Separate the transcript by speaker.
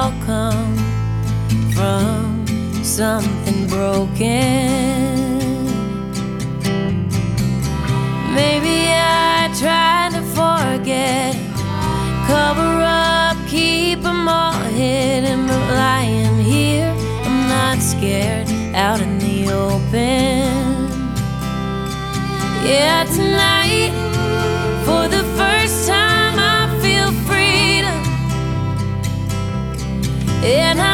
Speaker 1: all come from something broken. Maybe I tried to forget, cover up, keep them all hidden, but lying here, I'm not scared, out in the open. Yeah, tonight, for the first time I feel freedom, and